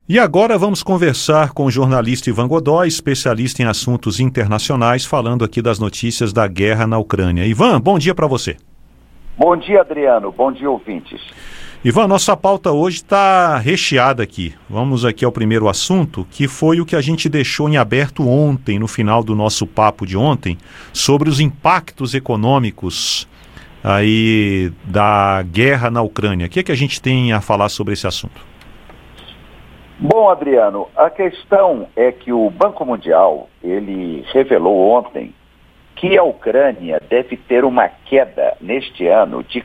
E agora vamos conversar com o jornalista Ivan Godoy, especialista em assuntos internacionais, falando aqui das notícias da guerra na Ucrânia. Ivan, bom dia para você. Bom dia, Adriano. Bom dia, ouvintes. Ivan, nossa pauta hoje está recheada aqui. Vamos aqui ao primeiro assunto, que foi o que a gente deixou em aberto ontem, no final do nosso papo de ontem, sobre os impactos econômicos aí da guerra na Ucrânia. O que é que a gente tem a falar sobre esse assunto? Bom, Adriano, a questão é que o Banco Mundial, ele revelou ontem que a Ucrânia deve ter uma queda neste ano de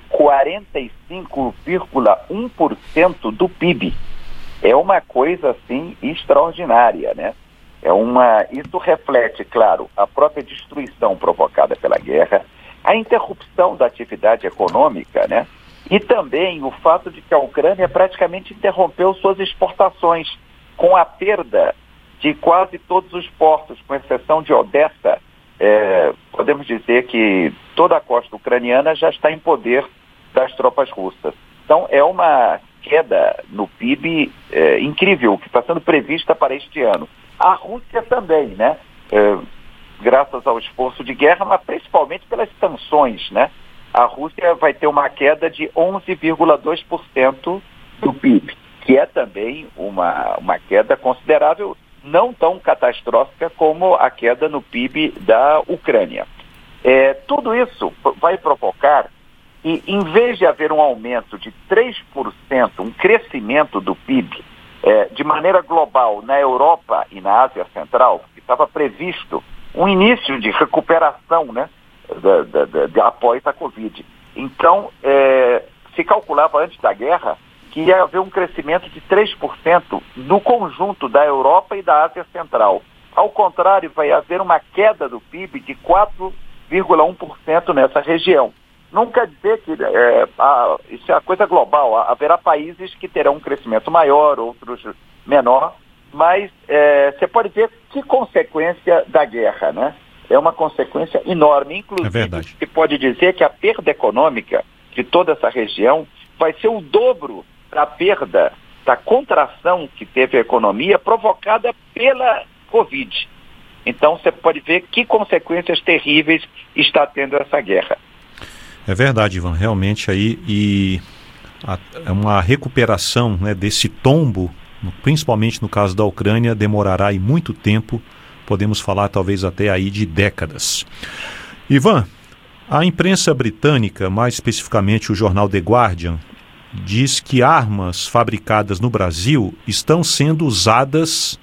45,1% do PIB. É uma coisa, assim, extraordinária, né? Isso reflete, claro, a própria destruição provocada pela guerra, a interrupção da atividade econômica, né? E também o fato de que a Ucrânia praticamente interrompeu suas exportações, com a perda de quase todos os portos, com exceção de Odessa. Podemos dizer que toda a costa ucraniana já está em poder das tropas russas. Então é uma queda no PIB incrível, que está sendo prevista para este ano. A Rússia também, né? Graças ao esforço de guerra, mas principalmente pelas sanções, né? A Rússia vai ter uma queda de 11,2% do PIB, que é também uma queda considerável, não tão catastrófica como a queda no PIB da Ucrânia. Tudo isso vai provocar que, em vez de haver um aumento de 3%, um crescimento do PIB de maneira global na Europa e na Ásia Central, que estava previsto um início de recuperação, né? Após a Covid. Então, se calculava antes da guerra que ia haver um crescimento de 3% no conjunto da Europa e da Ásia Central. Ao contrário, vai haver uma queda do PIB de 4,1% nessa região. Não quer dizer que isso é uma coisa global. Haverá países que terão um crescimento maior, outros menor, mas você pode ver que consequência da guerra, né? É uma consequência enorme. Inclusive, se pode dizer que a perda econômica de toda essa região vai ser o dobro da perda, da contração que teve a economia provocada pela Covid. Então, você pode ver que consequências terríveis está tendo essa guerra. É verdade, Ivan. Realmente aí uma recuperação, né, desse tombo, principalmente no caso da Ucrânia, demorará aí muito tempo. Podemos falar talvez até aí de décadas. Ivan, a imprensa britânica, mais especificamente o jornal The Guardian, diz que armas fabricadas no Brasil estão sendo usadas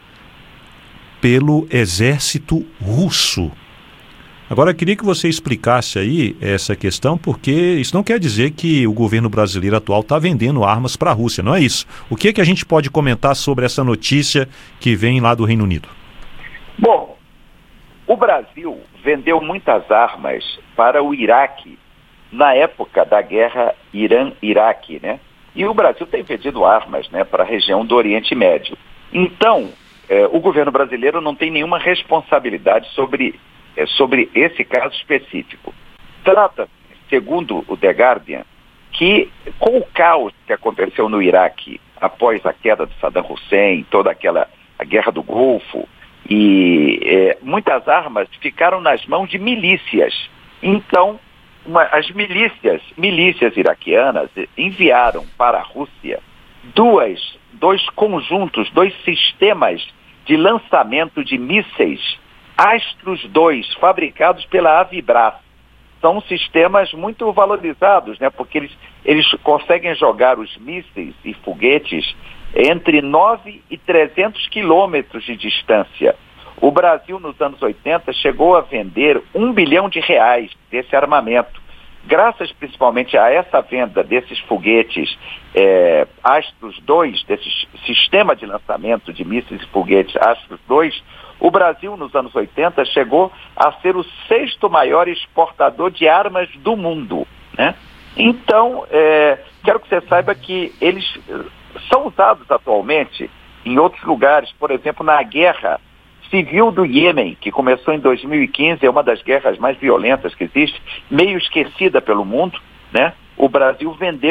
pelo exército russo. Agora, eu queria que você explicasse aí essa questão, porque isso não quer dizer que o governo brasileiro atual está vendendo armas para a Rússia, não é isso? O que a gente pode comentar sobre essa notícia que vem lá do Reino Unido? Bom, o Brasil vendeu muitas armas para o Iraque na época da guerra Irã-Iraque, né? E o Brasil tem vendido armas, né, para a região do Oriente Médio. Então, o governo brasileiro não tem nenhuma responsabilidade sobre esse caso específico. Trata, segundo o The Guardian, que com o caos que aconteceu no Iraque após a queda de Saddam Hussein, a guerra do Golfo, e muitas armas ficaram nas mãos de milícias. Então, as milícias iraquianas enviaram para a Rússia dois conjuntos, dois sistemas de lançamento de mísseis Astros 2, fabricados pela Avibras. São sistemas muito valorizados, né? Porque eles conseguem jogar os mísseis e foguetes entre 9 e 300 quilômetros de distância. O Brasil, nos anos 80, chegou a vender R$1 bilhão desse armamento. Graças principalmente a essa venda desses foguetes Astros 2, desse sistema de lançamento de mísseis e foguetes Astros 2, o Brasil, nos anos 80, chegou a ser o 6º maior exportador de armas do mundo, né? Então, quero que você saiba que eles são usados atualmente em outros lugares, por exemplo, na guerra civil do Iêmen, que começou em 2015, é uma das guerras mais violentas que existe, meio esquecida pelo mundo, né? O Brasil vendeu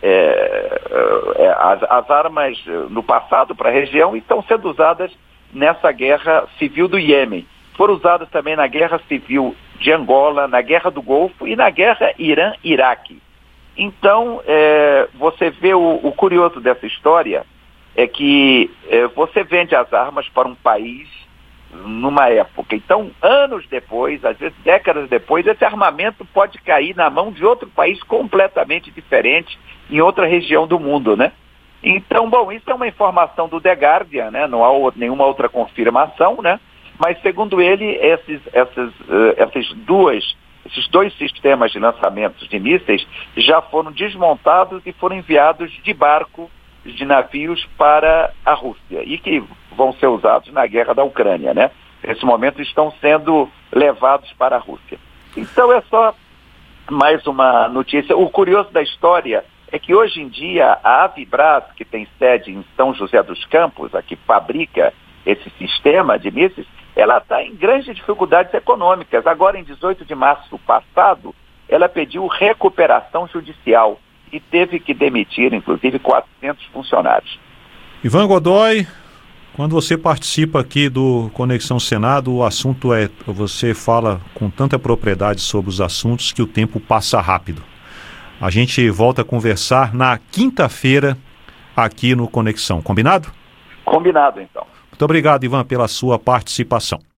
as armas no passado para a região e estão sendo usadas nessa guerra civil do Iêmen. Foram usadas também na guerra civil de Angola, na guerra do Golfo e na guerra Irã-Iraque. Então, você vê o curioso dessa história é que você vende as armas para um país numa época. Então, anos depois, às vezes décadas depois, esse armamento pode cair na mão de outro país completamente diferente em outra região do mundo, né? Então, bom, isso é uma informação do The Guardian, né? Não há nenhuma outra confirmação, né? Mas, segundo ele, esses dois sistemas de lançamentos de mísseis já foram desmontados e foram enviados de barco, de navios para a Rússia e que vão ser usados na guerra da Ucrânia, né? Nesse momento estão sendo levados para a Rússia. Então é só mais uma notícia. O curioso da história é que hoje em dia a Avibras, que tem sede em São José dos Campos, a que fabrica esse sistema de mísseis, ela está em grandes dificuldades econômicas. Agora, em 18 de março passado, ela pediu recuperação judicial e teve que demitir, inclusive, 400 funcionários. Ivan Godoy, quando você participa aqui do Conexão Senado, o assunto você fala com tanta propriedade sobre os assuntos que o tempo passa rápido. A gente volta a conversar na quinta-feira aqui no Conexão. Combinado? Combinado, então. Muito obrigado, Ivan, pela sua participação.